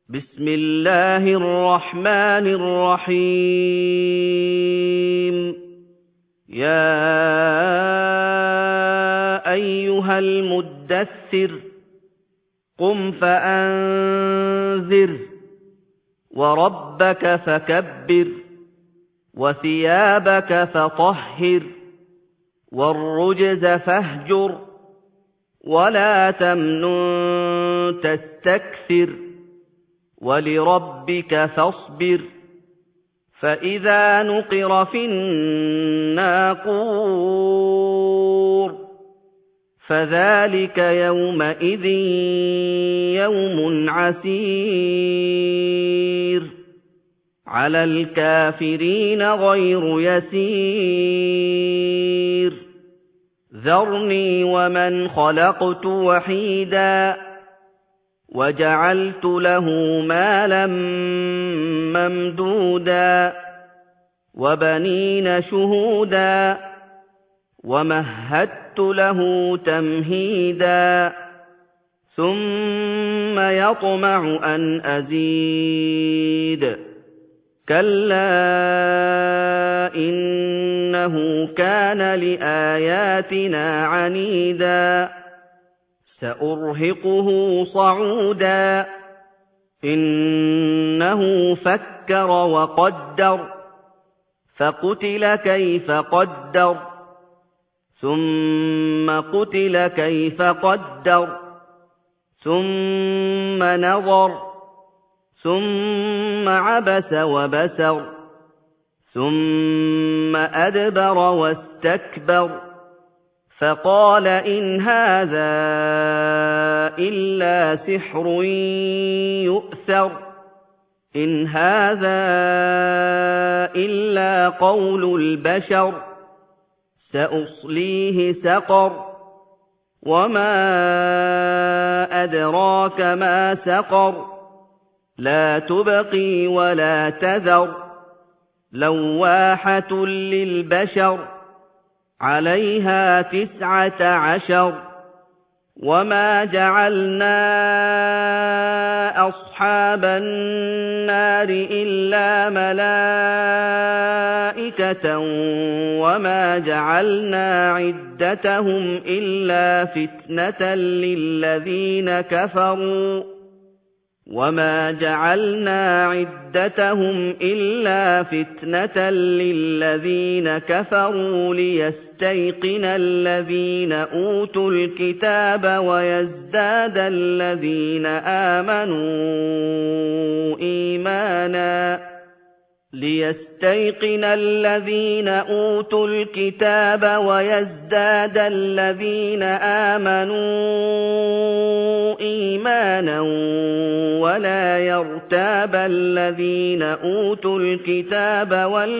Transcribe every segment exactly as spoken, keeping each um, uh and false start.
بسم الله الرحمن الرحيم يا أيها المدثر قم فأنذر وربك فكبر وثيابك فطهر والرجز فاهجر ولا تمنن تستكثر ولربك فاصبر فإذا نقر في الناقور فذلك يومئذ يوم عسير على الكافرين غير يسير ذرني ومن خلقت وحيدا وجعلت له مالا ممدودا وبنين شهودا ومهدت له تمهيدا ثم يطمع أن أزيد كلا إنه كان لآياتنا عنيدا سأرهقه صعودا إنه فكر وقدر فقتل كيف قدر ثم قتل كيف قدر ثم نظر ثم عبس وبسر ثم أدبر واستكبر فقال إن هذا إلا سحر يؤثر إن هذا إلا قول البشر سأصليه سقر وما أدراك ما سقر لا تبقي ولا تذر لواحة للبشر عليها تسعة عشر وما جعلنا أصحاب النار إلا ملائكة وما جعلنا عدتهم إلا فتنة للذين كفروا وما جعلنا عدتهم إلا فتنة للذين كفروا ليستيقن الذين أوتوا الكتاب ويزداد الذين آمنوا إيمانا ليستيقن الذين أوتوا الكتاب ويزداد الذين آمنوا إيمانا ولا يرتاب الذين أوتوا الكتاب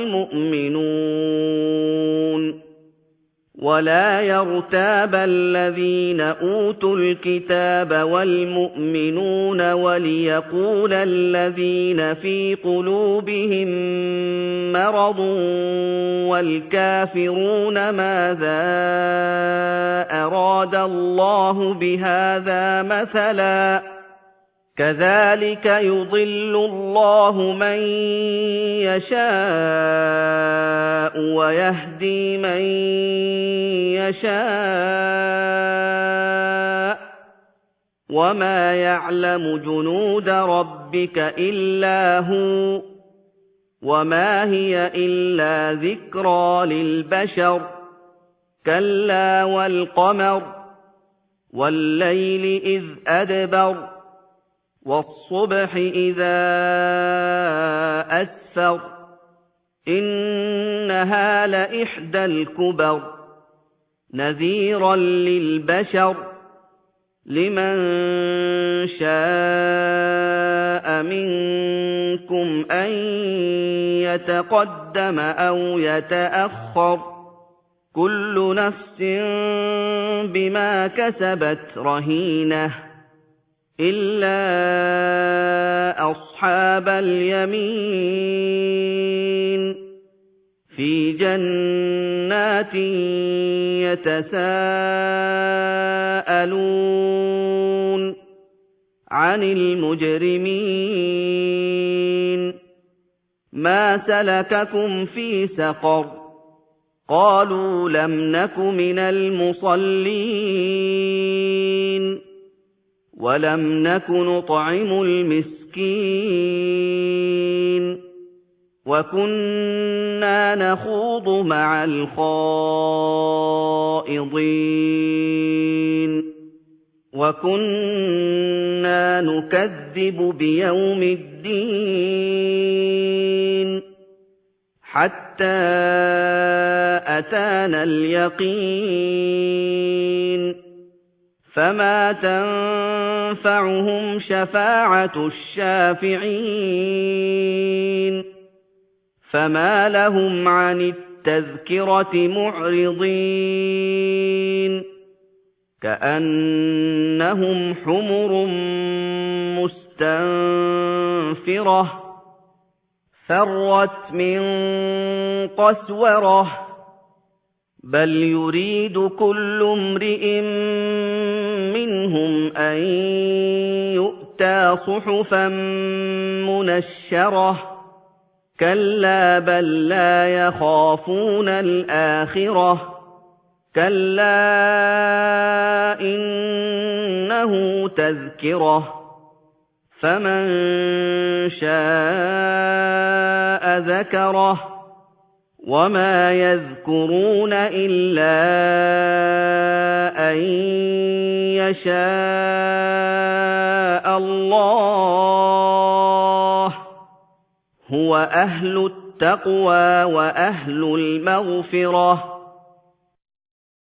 والمؤمنون ولا يرتاب الذين أوتوا الكتاب والمؤمنون وليقول الذين في قلوبهم مرض والكافرون ماذا أراد الله بهذا مثلا كذلك يضل الله من يشاء ويهدي من يشاء وما يعلم جنود ربك إلا هو وما هي إلا ذكرى للبشر كلا والقمر والليل إذ أدبر والصبح إذا أسفر إنها لإحدى الكبر نذيرا للبشر لمن شاء منكم أن يتقدم أو يتأخر كل نفس بما كسبت رهينة إلا أصحاب اليمين في جنات يتساءلون عَنِ الْمُجْرِمِينَ مَا سَلَكَكُمْ فِي سَقَرَ قَالُوا لَمْ نَكُ مِنَ الْمُصَلِّينَ وَلَمْ نَكُ نُطْعِمُ الْمِسْكِينَ وَكُنَّا نَخُوضُ مَعَ الْخَائِضِينَ وَكُنَّا نُكَذِّبُ بِيَوْمِ الدِّينِ حَتَّىٰ أَتَانَا الْيَقِينُ فَمَا تَنفَعُهُمْ شَفَاعَةُ الشَّافِعِينَ فَمَا لَهُمْ عَنِ التَّذْكِرَةِ مُعْرِضِينَ كَأَنَّهُمْ حُمُرٌ مُّسْتَنفِرَةٌ فَرَّتْ مِن قَسْوَرَةٍ بَلْ يُرِيدُ كُلُّ امْرِئٍ مِّنْهُمْ أَن يُؤْتَىٰ صُحُفًا مُّنَشَّرَةً كَلَّا بَل لَّا يَخَافُونَ الْآخِرَةَ كَلَّا إِنَّهُ تَذْكِرَةٌ فَمَن شَاءَ ذَكَرَهُ وَمَا يَذْكُرُونَ إِلَّا أَن يَشَاءَ اللَّهُ هُوَ أَهْلُ التَّقْوَىٰ وَأَهْلُ الْمَغْفِرَةِ